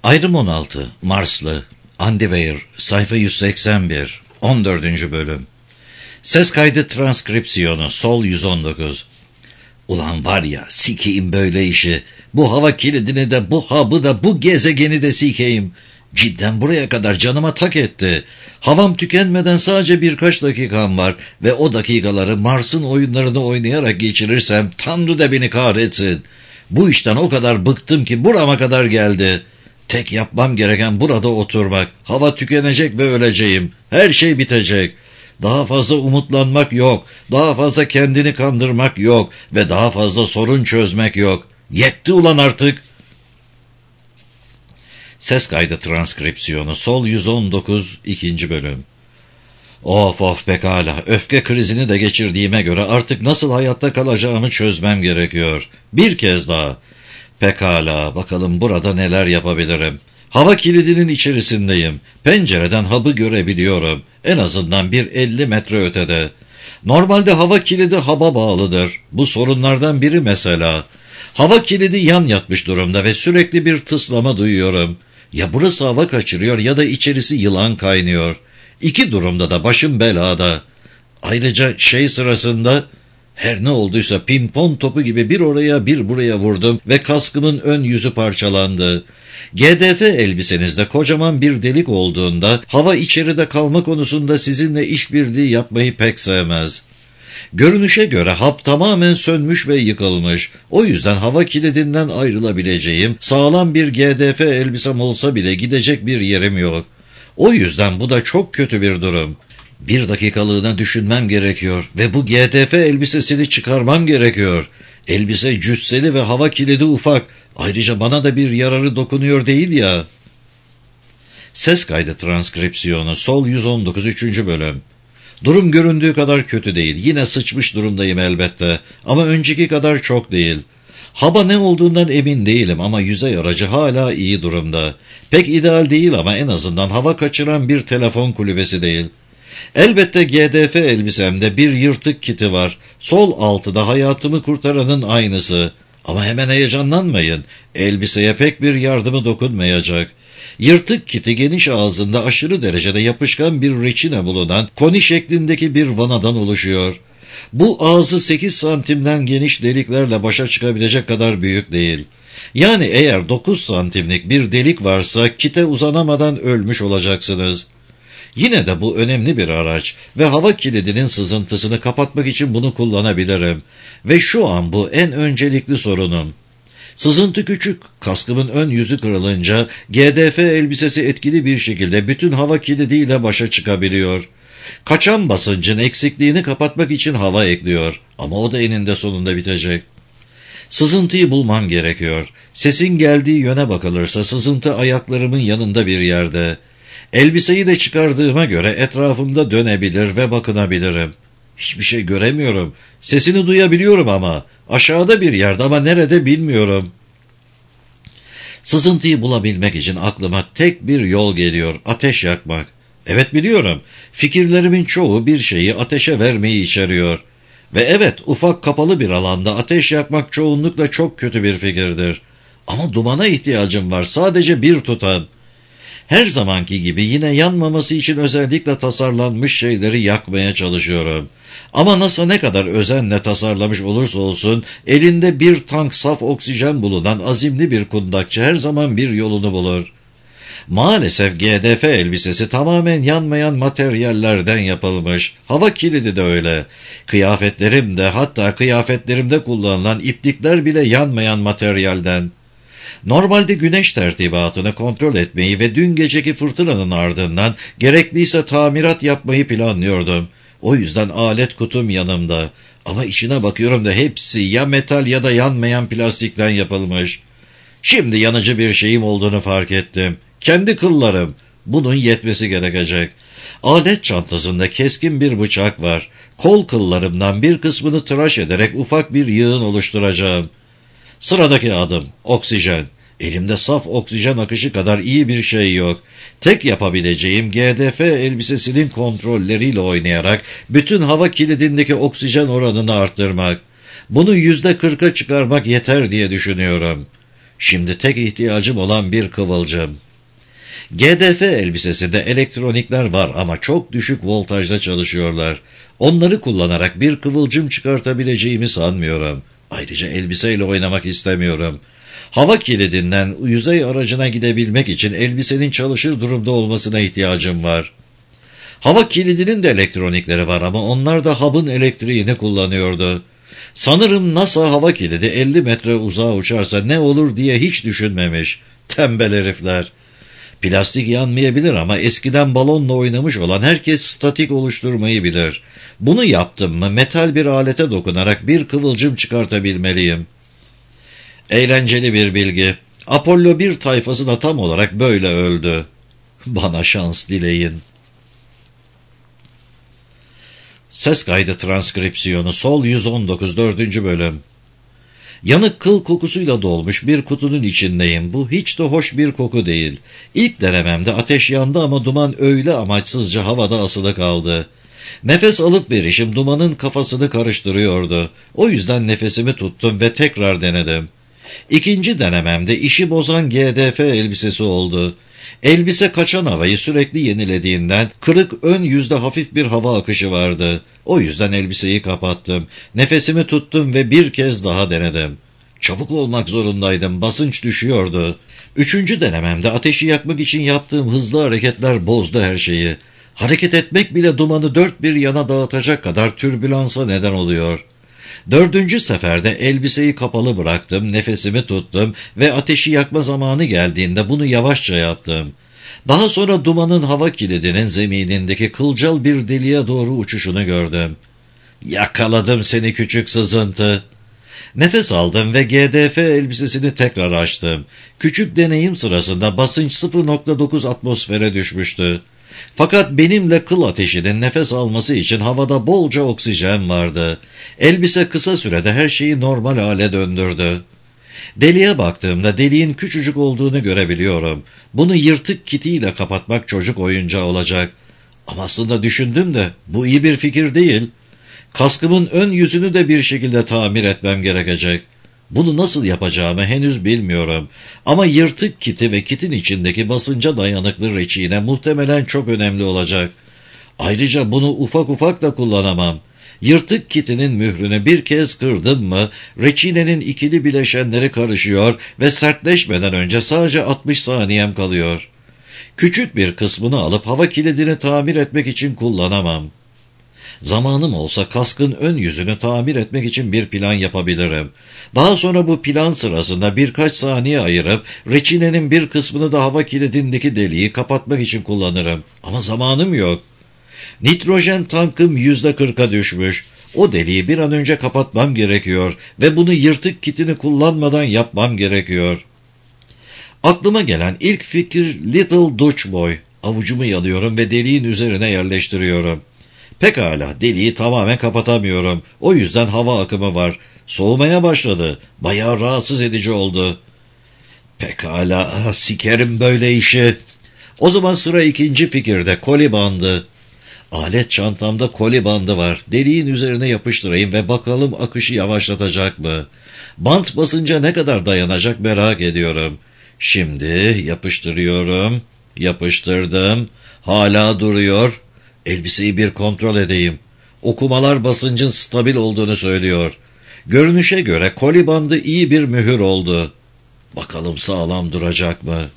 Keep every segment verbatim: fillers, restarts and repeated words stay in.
Ayrım on altı, Marslı, Andy Weir, sayfa yüz seksen bir, on dördüncü bölüm. Ses kaydı transkripsiyonu, sol yüz on dokuz. Ulan var ya, sikeyim böyle işi. Bu hava kilidini de, bu habı da, bu gezegeni de sikeyim. Cidden buraya kadar canıma tak etti. Havam tükenmeden sadece birkaç dakikam var ve o dakikaları Mars'ın oyunlarını oynayarak geçirirsem Tanrı da beni kahretsin. Bu işten o kadar bıktım ki burama kadar geldi. Tek yapmam gereken burada oturmak. Hava tükenecek ve öleceğim. Her şey bitecek. Daha fazla umutlanmak yok. Daha fazla kendini kandırmak yok. Ve daha fazla sorun çözmek yok. Yetti ulan artık. Ses kaydı transkripsiyonu, sol yüz on dokuz, ikinci bölüm. Of of pekala, öfke krizini de geçirdiğime göre artık nasıl hayatta kalacağımı çözmem gerekiyor. Bir kez daha. Pekala, bakalım burada neler yapabilirim. Hava kilidinin içerisindeyim. Pencereden habı görebiliyorum. En azından bir elli metre ötede. Normalde hava kilidi haba bağlıdır. Bu sorunlardan biri mesela. Hava kilidi yan yatmış durumda ve sürekli bir tıslama duyuyorum. Ya burası hava kaçırıyor ya da içerisi yılan kaynıyor. İki durumda da başım belada. Ayrıca şey sırasında her ne olduysa pimpon topu gibi bir oraya bir buraya vurdum ve kaskımın ön yüzü parçalandı. G D F elbisenizde kocaman bir delik olduğunda hava içeride kalma konusunda sizinle işbirliği yapmayı pek sevmez. Görünüşe göre hap tamamen sönmüş ve yıkılmış. O yüzden hava kilidinden ayrılabileceğim sağlam bir G D F elbisem olsa bile gidecek bir yerim yok. O yüzden bu da çok kötü bir durum. Bir dakikalığına düşünmem gerekiyor ve bu G D F elbisesini çıkarmam gerekiyor. Elbise cüsseli ve hava kilidi ufak. Ayrıca bana da bir yararı dokunuyor değil ya. Ses kaydı transkripsiyonu, sol yüz on dokuz, üçüncü bölüm. Durum göründüğü kadar kötü değil. Yine sıçmış durumdayım elbette. Ama önceki kadar çok değil. Hava ne olduğundan emin değilim ama yüzey aracı hala iyi durumda. Pek ideal değil ama en azından hava kaçıran bir telefon kulübesi değil. Elbette G D F elbisemde bir yırtık kiti var. Sol altıda hayatımı kurtaranın aynısı. Ama hemen heyecanlanmayın. Elbiseye pek bir yardımı dokunmayacak. Yırtık kiti geniş ağzında aşırı derecede yapışkan bir reçine bulunan koni şeklindeki bir vanadan oluşuyor. Bu ağzı sekiz santimden geniş deliklerle başa çıkabilecek kadar büyük değil. Yani eğer dokuz santimlik bir delik varsa kite uzanamadan ölmüş olacaksınız. Yine de bu önemli bir araç ve hava kilidinin sızıntısını kapatmak için bunu kullanabilirim. Ve şu an bu en öncelikli sorunum. Sızıntı küçük, kaskımın ön yüzü kırılınca G D F elbisesi etkili bir şekilde bütün hava kilidiyle başa çıkabiliyor. Kaçan basıncın eksikliğini kapatmak için hava ekliyor ama o da eninde sonunda bitecek. Sızıntıyı bulmam gerekiyor. Sesin geldiği yöne bakılırsa sızıntı ayaklarımın yanında bir yerde. Elbiseyi de çıkardığıma göre etrafımda dönebilir ve bakınabilirim. Hiçbir şey göremiyorum. Sesini duyabiliyorum ama. Aşağıda bir yerde ama nerede bilmiyorum. Sızıntıyı bulabilmek için aklıma tek bir yol geliyor. Ateş yakmak. Evet biliyorum. Fikirlerimin çoğu bir şeyi ateşe vermeyi içeriyor. Ve evet ufak kapalı bir alanda ateş yakmak çoğunlukla çok kötü bir fikirdir. Ama dumana ihtiyacım var. Sadece bir tutam. Her zamanki gibi yine yanmaması için özellikle tasarlanmış şeyleri yakmaya çalışıyorum. Ama NASA ne kadar özenle tasarlamış olursa olsun elinde bir tank saf oksijen bulunan azimli bir kundakçı her zaman bir yolunu bulur. Maalesef G D F elbisesi tamamen yanmayan materyallerden yapılmış. Hava kilidi de öyle. Kıyafetlerim de hatta kıyafetlerimde kullanılan iplikler bile yanmayan materyalden. Normalde güneş tertibatını kontrol etmeyi ve dün geceki fırtınanın ardından gerekliyse tamirat yapmayı planlıyordum. O yüzden alet kutum yanımda. Ama içine bakıyorum da hepsi ya metal ya da yanmayan plastikten yapılmış. Şimdi yanıcı bir şeyim olduğunu fark ettim. Kendi kıllarım. Bunun yetmesi gerekecek. Alet çantasında keskin bir bıçak var. Kol kıllarımdan bir kısmını tıraş ederek ufak bir yığın oluşturacağım. Sıradaki adım, oksijen. Elimde saf oksijen akışı kadar iyi bir şey yok. Tek yapabileceğim G D F elbisesinin kontrolleriyle oynayarak bütün hava kilidindeki oksijen oranını arttırmak. Bunu yüzde kırka çıkarmak yeter diye düşünüyorum. Şimdi tek ihtiyacım olan bir kıvılcım. G D F elbisesinde elektronikler var ama çok düşük voltajda çalışıyorlar. Onları kullanarak bir kıvılcım çıkartabileceğimi sanmıyorum. Ayrıca elbiseyle oynamak istemiyorum. Hava kilidinden yüzey aracına gidebilmek için elbisenin çalışır durumda olmasına ihtiyacım var. Hava kilidinin de elektronikleri var ama onlar da hub'ın elektriğini kullanıyordu. Sanırım NASA hava kilidi elli metre uzağa uçarsa ne olur diye hiç düşünmemiş. Tembel herifler. Plastik yanmayabilir ama eskiden balonla oynamış olan herkes statik oluşturmayı bilir. Bunu yaptım mı metal bir alete dokunarak bir kıvılcım çıkartabilmeliyim. Eğlenceli bir bilgi. Apollo bir tayfası da tam olarak böyle öldü. Bana şans dileyin. Ses kaydı transkripsiyonu Sol yüz on dokuz dördüncü bölüm. Yanık kıl kokusuyla dolmuş bir kutunun içindeyim. Bu hiç de hoş bir koku değil. İlk denememde ateş yandı ama duman öyle amaçsızca havada asılı kaldı. Nefes alıp verişim dumanın kafasını karıştırıyordu. O yüzden nefesimi tuttum ve tekrar denedim. İkinci denememde işi bozan G D F elbisesi oldu. Elbise kaçan havayı sürekli yenilediğinden kırık ön yüzde hafif bir hava akışı vardı. O yüzden elbiseyi kapattım. Nefesimi tuttum ve bir kez daha denedim. Çabuk olmak zorundaydım. Basınç düşüyordu. Üçüncü denememde ateşi yakmak için yaptığım hızlı hareketler bozdu her şeyi. Hareket etmek bile dumanı dört bir yana dağıtacak kadar türbülansa neden oluyor. Dördüncü seferde elbiseyi kapalı bıraktım, nefesimi tuttum ve ateşi yakma zamanı geldiğinde bunu yavaşça yaptım. Daha sonra dumanın hava kilidinin zeminindeki kılcal bir deliğe doğru uçuşunu gördüm. Yakaladım seni küçük sızıntı. Nefes aldım ve G D F elbisesini tekrar açtım. Küçük deneyim sırasında basınç sıfır nokta dokuz atmosfere düşmüştü. Fakat benimle kıl ateşinin nefes alması için havada bolca oksijen vardı. Elbise kısa sürede her şeyi normal hale döndürdü. Deliğe baktığımda deliğin küçücük olduğunu görebiliyorum. Bunu yırtık kitiyle kapatmak çocuk oyuncağı olacak. Ama aslında düşündüm de bu iyi bir fikir değil. Kaskımın ön yüzünü de bir şekilde tamir etmem gerekecek. Bunu nasıl yapacağımı henüz bilmiyorum. Ama yırtık kiti ve kitin içindeki basınca dayanıklı reçine muhtemelen çok önemli olacak. Ayrıca bunu ufak ufak da kullanamam. Yırtık kitinin mührünü bir kez kırdım mı, reçinenin ikili bileşenleri karışıyor ve sertleşmeden önce sadece altmış saniyem kalıyor. Küçük bir kısmını alıp hava kilidini tamir etmek için kullanamam. Zamanım olsa kaskın ön yüzünü tamir etmek için bir plan yapabilirim. Daha sonra bu plan sırasında birkaç saniye ayırıp reçinenin bir kısmını da hava kilidindeki deliği kapatmak için kullanırım. Ama zamanım yok. Nitrojen tankım yüzde kırka düşmüş. O deliği bir an önce kapatmam gerekiyor ve bunu yırtık kitini kullanmadan yapmam gerekiyor. Aklıma gelen ilk fikir Little Dutch Boy. Avucumu yalıyorum ve deliğin üzerine yerleştiriyorum. Pekala, deliği tamamen kapatamıyorum. O yüzden hava akımı var. Soğumaya başladı. Bayağı rahatsız edici oldu. Pekala, ah, sikerim böyle işi. O zaman sıra ikinci fikirde, koli bandı. Alet çantamda koli bandı var. Deliğin üzerine yapıştırayım ve bakalım akışı yavaşlatacak mı? Bant basınca ne kadar dayanacak merak ediyorum. Şimdi yapıştırıyorum. Yapıştırdım. Hala duruyor. Elbiseyi bir kontrol edeyim. Okumalar basıncın stabil olduğunu söylüyor. Görünüşe göre koli bandı iyi bir mühür oldu. Bakalım sağlam duracak mı?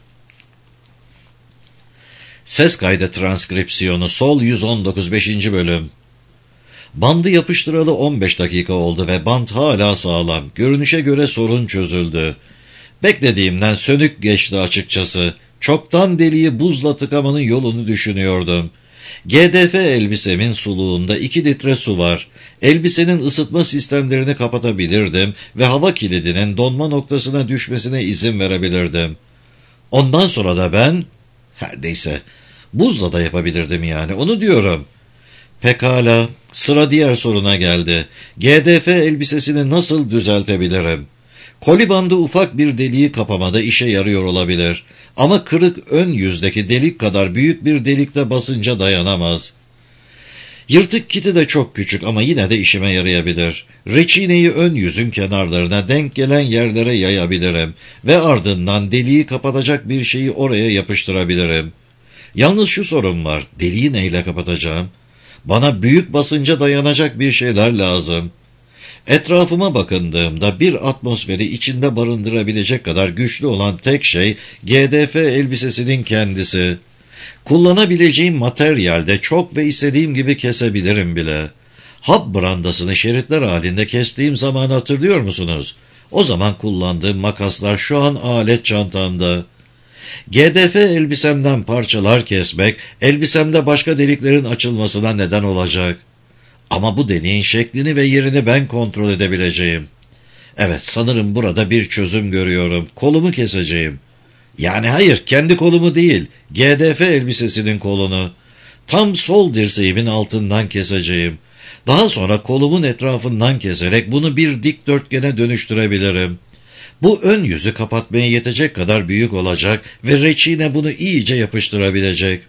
Ses kaydı transkripsiyonu Sol yüz on dokuz beşinci bölüm. Bandı yapıştıralı on beş dakika oldu ve bant hala sağlam. Görünüşe göre sorun çözüldü. Beklediğimden sönük geçti açıkçası. Çoktan deliği buzla tıkamanın yolunu düşünüyordum. G D F elbisemin suluğunda iki litre su var. Elbisenin ısıtma sistemlerini kapatabilirdim ve hava kilidinin donma noktasına düşmesine izin verebilirdim. Ondan sonra da ben, her neyse, buzla da yapabilirdim yani, onu diyorum. Pekala, sıra diğer soruna geldi. G D F elbisesini nasıl düzeltebilirim? Koli bandı ufak bir deliği kapamada işe yarıyor olabilir. Ama kırık ön yüzdeki delik kadar büyük bir delikte basınca dayanamaz. Yırtık kiti de çok küçük ama yine de işime yarayabilir. Reçineyi ön yüzün kenarlarına denk gelen yerlere yayabilirim ve ardından deliği kapatacak bir şeyi oraya yapıştırabilirim. Yalnız şu sorun var, deliği neyle kapatacağım? Bana büyük basınca dayanacak bir şeyler lazım. Etrafıma bakındığımda bir atmosferi içinde barındırabilecek kadar güçlü olan tek şey G D F elbisesinin kendisi. Kullanabileceğim materyalde çok ve istediğim gibi kesebilirim bile. Hap brandasını şeritler halinde kestiğim zaman hatırlıyor musunuz? O zaman kullandığım makaslar şu an alet çantamda. G D F elbisemden parçalar kesmek, elbisemde başka deliklerin açılmasına neden olacak. Ama bu deliğin şeklini ve yerini ben kontrol edebileceğim. Evet, sanırım burada bir çözüm görüyorum. Kolumu keseceğim. Yani hayır, kendi kolumu değil, G D F elbisesinin kolunu. Tam sol dirseğimin altından keseceğim. Daha sonra kolumun etrafından keserek bunu bir dikdörtgene dönüştürebilirim. Bu ön yüzü kapatmaya yetecek kadar büyük olacak ve reçine bunu iyice yapıştırabilecek.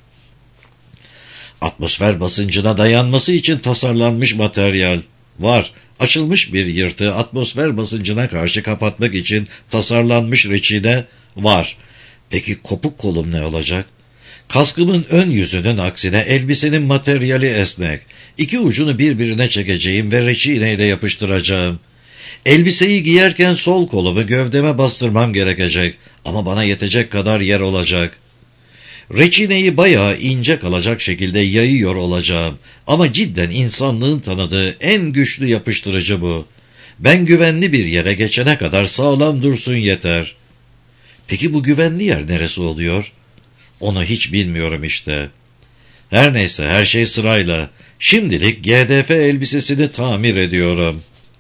Atmosfer basıncına dayanması için tasarlanmış materyal var. Açılmış bir yırtığı atmosfer basıncına karşı kapatmak için tasarlanmış reçine var. Peki kopuk kolum ne olacak? Kaskımın ön yüzünün aksine elbisenin materyali esnek. İki ucunu birbirine çekeceğim ve reçineyle yapıştıracağım. Elbiseyi giyerken sol kolumu gövdeme bastırmam gerekecek ama bana yetecek kadar yer olacak. Reçineyi bayağı ince kalacak şekilde yayıyor olacağım ama cidden insanlığın tanıdığı en güçlü yapıştırıcı bu. Ben güvenli bir yere geçene kadar sağlam dursun yeter. Peki bu güvenli yer neresi oluyor? Onu hiç bilmiyorum işte. Her neyse, her şey sırayla. Şimdilik G D F elbisesini tamir ediyorum.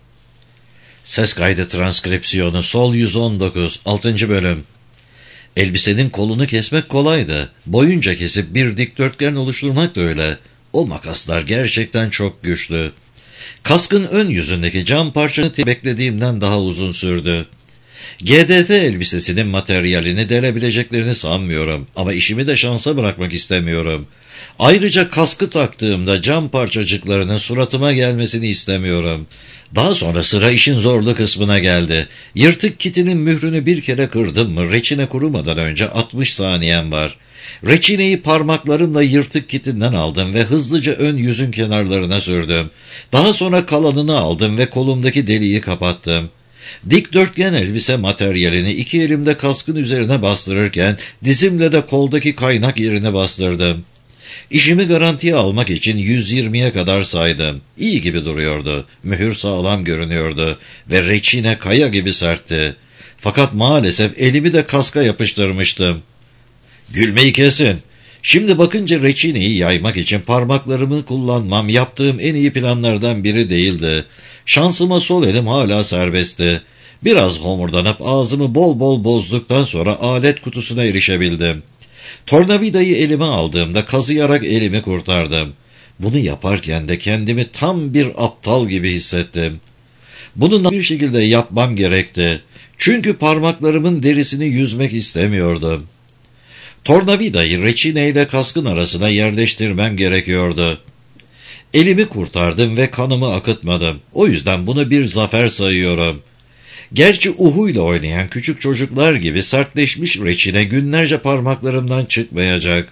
Ses kaydı transkripsiyonu sol yüz on dokuz altıncı bölüm. Elbisenin kolunu kesmek kolaydı. Boyunca kesip bir dikdörtgen oluşturmak da öyle. O makaslar gerçekten çok güçlü. Kaskın ön yüzündeki cam parçası beklediğimden daha uzun sürdü. G D F elbisesinin materyalini delebileceklerini sanmıyorum ama işimi de şansa bırakmak istemiyorum. Ayrıca kaskı taktığımda cam parçacıklarının suratıma gelmesini istemiyorum. Daha sonra sıra işin zorlu kısmına geldi. Yırtık kitinin mührünü bir kere kırdım mı reçine kurumadan önce altmış saniyem var. Reçineyi parmaklarımla yırtık kitinden aldım ve hızlıca ön yüzün kenarlarına sürdüm. Daha sonra kalanını aldım ve kolumdaki deliği kapattım. Dikdörtgen elbise materyalini iki elimde kaskın üzerine bastırırken dizimle de koldaki kaynak yerine bastırdım. İşimi garantiye almak için yüz yirmiye kadar saydım. İyi gibi duruyordu. Mühür sağlam görünüyordu ve reçine kaya gibi sertti. Fakat maalesef elimi de kaska yapıştırmıştım. Gülmeyi kesin. Şimdi bakınca reçineyi yaymak için parmaklarımı kullanmam yaptığım en iyi planlardan biri değildi. Şansıma sol elim hala serbestti. Biraz homurdanıp ağzımı bol bol bozduktan sonra alet kutusuna erişebildim. Tornavidayı elime aldığımda kazıyarak elimi kurtardım. Bunu yaparken de kendimi tam bir aptal gibi hissettim. Bunu bir şekilde yapmam gerekti. Çünkü parmaklarımın derisini yüzmek istemiyordum. Tornavidayı reçineyle kaskın arasına yerleştirmem gerekiyordu. Elimi kurtardım ve kanımı akıtmadım. O yüzden bunu bir zafer sayıyorum. Gerçi uhuyla oynayan küçük çocuklar gibi sertleşmiş reçine günlerce parmaklarımdan çıkmayacak.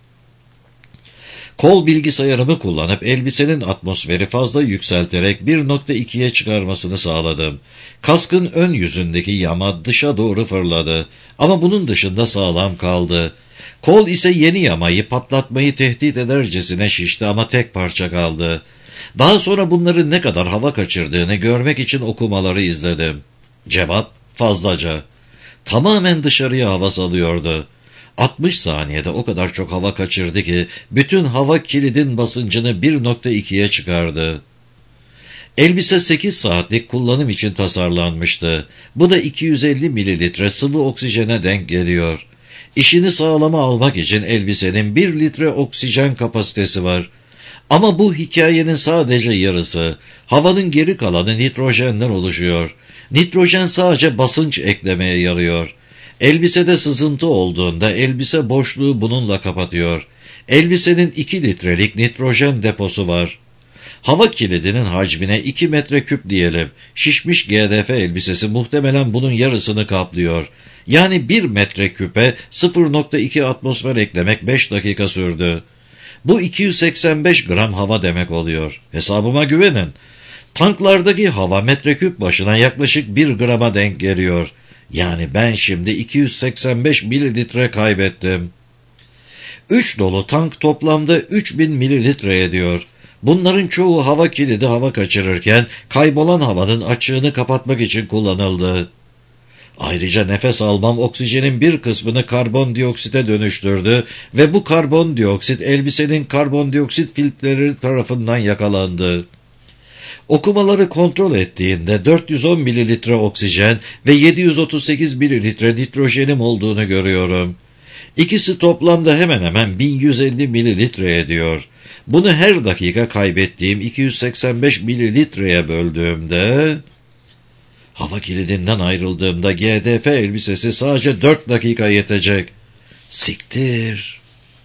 Kol bilgisayarımı kullanıp elbisenin atmosferi fazla yükselterek bir nokta ikiye çıkarmasını sağladım. Kaskın ön yüzündeki yama dışa doğru fırladı ama bunun dışında sağlam kaldı. Kol ise yeni yamayı patlatmayı tehdit edercesine şişti ama tek parça kaldı. Daha sonra bunların ne kadar hava kaçırdığını görmek için okumaları izledim. Cevap fazlaca. Tamamen dışarıya hava salıyordu. altmış saniyede o kadar çok hava kaçırdı ki bütün hava kilidin basıncını bir nokta ikiye çıkardı. Elbise sekiz saatlik kullanım için tasarlanmıştı. Bu da iki yüz elli mililitre sıvı oksijene denk geliyor. İşini sağlama almak için elbisenin bir litre oksijen kapasitesi var. Ama bu hikayenin sadece yarısı. Havanın geri kalanı nitrojenden oluşuyor. Nitrojen sadece basınç eklemeye yarıyor. Elbisede sızıntı olduğunda elbise boşluğu bununla kapatıyor. Elbisenin iki litrelik nitrojen deposu var. Hava kilidinin hacmine iki metreküp diyelim. Şişmiş G D F elbisesi muhtemelen bunun yarısını kaplıyor. Yani bir metreküpe sıfır nokta iki atmosfer eklemek beş dakika sürdü. Bu iki yüz seksen beş gram hava demek oluyor. Hesabıma güvenin. Tanklardaki hava metreküp başına yaklaşık bir grama denk geliyor. Yani ben şimdi iki yüz seksen beş mililitre kaybettim. üç dolu tank toplamda üç bin mililitre ediyor. Bunların çoğu hava kilidi hava kaçırırken kaybolan havanın açığını kapatmak için kullanıldı. Ayrıca nefes almam oksijenin bir kısmını karbondioksite dönüştürdü ve bu karbondioksit elbisenin karbondioksit filtreleri tarafından yakalandı. Okumaları kontrol ettiğinde dört yüz on mililitre oksijen ve yedi yüz otuz sekiz mililitre nitrojenim olduğunu görüyorum. İkisi toplamda hemen hemen bin yüz elli mililitre ediyor. Bunu her dakika kaybettiğim iki yüz seksen beş mililitreye böldüğümde, hava kilidinden ayrıldığımda G D F elbisesi sadece dört dakika yetecek. Siktir.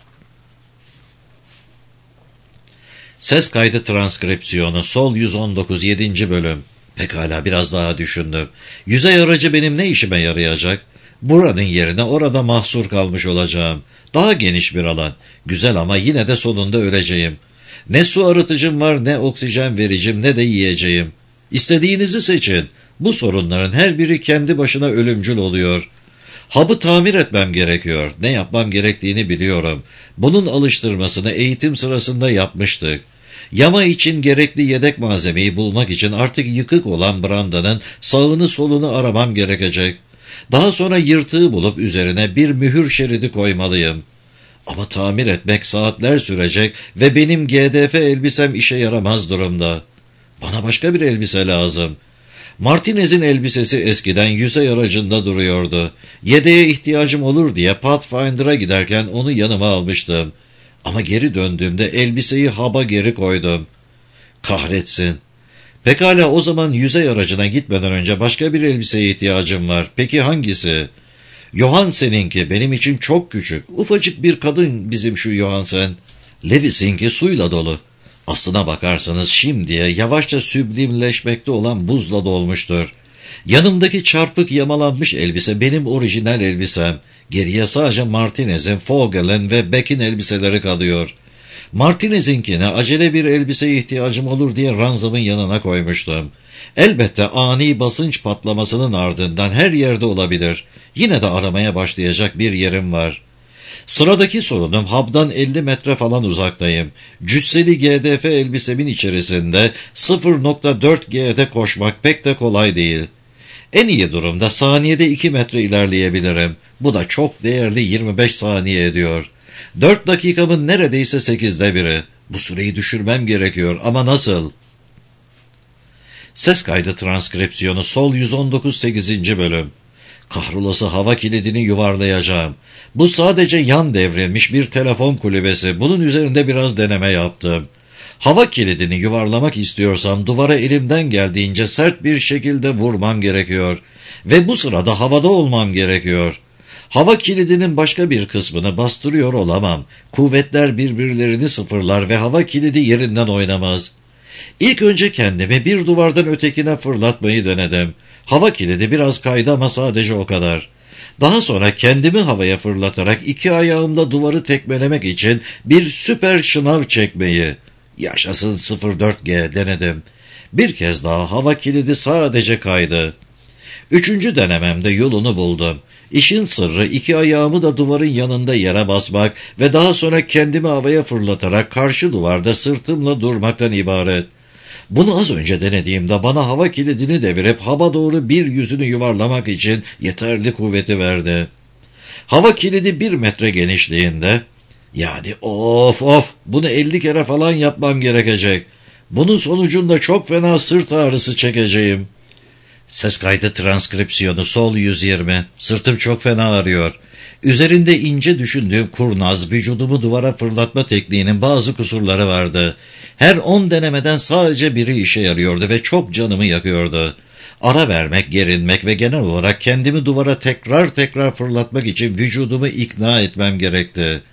Ses kaydı transkripsiyonu sol yüz on dokuz yedinci bölüm. Pekala, biraz daha düşündüm. Yüzey aracı benim ne işime yarayacak? Buranın yerine orada mahsur kalmış olacağım. Daha geniş bir alan. Güzel ama yine de sonunda öleceğim. Ne su arıtıcım var, ne oksijen vericim, ne de yiyeceğim. İstediğinizi seçin. Bu sorunların her biri kendi başına ölümcül oluyor. Hub'ı tamir etmem gerekiyor. Ne yapmam gerektiğini biliyorum. Bunun alıştırmasını eğitim sırasında yapmıştık. Yama için gerekli yedek malzemeyi bulmak için artık yıkık olan brandanın sağını solunu aramam gerekecek. Daha sonra yırtığı bulup üzerine bir mühür şeridi koymalıyım. Ama tamir etmek saatler sürecek ve benim G D F elbisem işe yaramaz durumda. Bana başka bir elbise lazım. Martinez'in elbisesi eskiden yüzey aracında duruyordu. Yedeğe ihtiyacım olur diye Pathfinder'a giderken onu yanıma almıştım. Ama geri döndüğümde elbiseyi haba geri koydum. Kahretsin. Pekala, o zaman yüzey aracına gitmeden önce başka bir elbiseye ihtiyacım var. Peki hangisi? Johansen'inki benim için çok küçük. Ufacık bir kadın bizim şu Johansen. Lewis'inki suyla dolu. Aslına bakarsanız şimdiye yavaşça süblimleşmekte olan buzla dolmuştur. Yanımdaki çarpık yamalanmış elbise benim orijinal elbisem. Geriye sadece Martinez'in, Vogel'in ve Beck'in elbiseleri kalıyor. Martinez'inkine acele bir elbiseye ihtiyacım olur diye ranzamın yanına koymuştum. Elbette ani basınç patlamasının ardından her yerde olabilir. Yine de aramaya başlayacak bir yerim var. Sıradaki sorunum, Hub'dan elli metre falan uzaktayım. Cüsseli G D F elbisemin içerisinde sıfır nokta dört G'de koşmak pek de kolay değil. En iyi durumda saniyede iki metre ilerleyebilirim. Bu da çok değerli yirmi beş saniye ediyor. dört dakikamın neredeyse sekizde biri. Bu süreyi düşürmem gerekiyor ama nasıl? Ses kaydı transkripsiyonu sol yüz on dokuz sekizinci bölüm. Kahrolası hava kilidini yuvarlayacağım. Bu sadece yan devrilmiş bir telefon kulübesi. Bunun üzerinde biraz deneme yaptım. Hava kilidini yuvarlamak istiyorsam duvara elimden geldiğince sert bir şekilde vurmam gerekiyor. Ve bu sırada havada olmam gerekiyor. Hava kilidinin başka bir kısmını bastırıyor olamam. Kuvvetler birbirlerini sıfırlar ve hava kilidi yerinden oynamaz. İlk önce kendimi bir duvardan ötekine fırlatmayı denedim. Hava kilidi biraz kaydı ama sadece o kadar. Daha sonra kendimi havaya fırlatarak iki ayağımla duvarı tekmelemek için bir süper şınav çekmeyi, yaşasın sıfır dört G denedim. Bir kez daha hava kilidi sadece kaydı. Üçüncü denememde yolunu buldum. İşin sırrı iki ayağımı da duvarın yanında yere basmak ve daha sonra kendimi havaya fırlatarak karşı duvarda sırtımla durmaktan ibaret. Bunu az önce denediğimde bana hava kilidini devirip hava doğru bir yüzünü yuvarlamak için yeterli kuvveti verdi. Hava kilidi bir metre genişliğinde, yani of of bunu elli kere falan yapmam gerekecek. Bunun sonucunda çok fena sırt ağrısı çekeceğim. Ses kaydı transkripsiyonu sol yüz yirmi. Sırtım çok fena ağrıyor. Üzerinde ince düşündüğüm kurnaz, vücudumu duvara fırlatma tekniğinin bazı kusurları vardı. Her on denemeden sadece biri işe yarıyordu ve çok canımı yakıyordu. Ara vermek, gerilmek ve genel olarak kendimi duvara tekrar tekrar fırlatmak için vücudumu ikna etmem gerekti.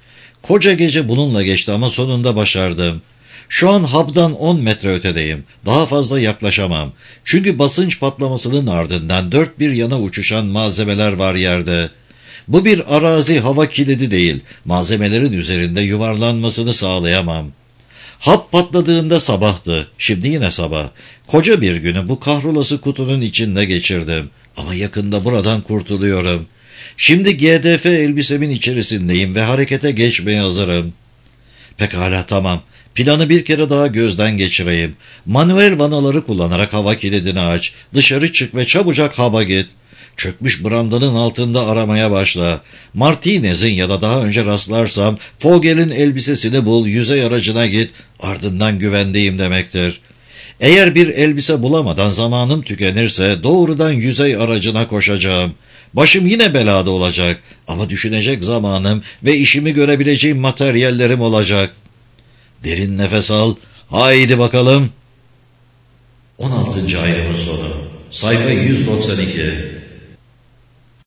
Koca gece bununla geçti ama sonunda başardım. Şu an hub'dan on metre ötedeyim. Daha fazla yaklaşamam. Çünkü basınç patlamasının ardından dört bir yana uçuşan malzemeler var yerde. Bu bir arazi hava kilidi değil. Malzemelerin üzerinde yuvarlanmasını sağlayamam. Hap patladığında sabahtı. Şimdi yine sabah. Koca bir günü bu kahrolası kutunun içinde geçirdim. Ama yakında buradan kurtuluyorum. Şimdi G D F elbisemin içerisindeyim ve harekete geçmeye hazırım. Pekala, tamam. Planı bir kere daha gözden geçireyim. Manuel vanaları kullanarak hava kilidini aç. Dışarı çık ve çabucak haba git. Çökmüş brandanın altında aramaya başla. Martinez'in ya da daha önce rastlarsam Fogel'in elbisesini bul, yüzey aracına git. Ardından güvendeyim demektir. Eğer bir elbise bulamadan zamanım tükenirse doğrudan yüzey aracına koşacağım. Başım yine belada olacak ama düşünecek zamanım ve işimi görebileceğim materyallerim olacak. Derin nefes al. Haydi bakalım. on altıncı ayrımın sonu. Sayfa yüz doksan iki.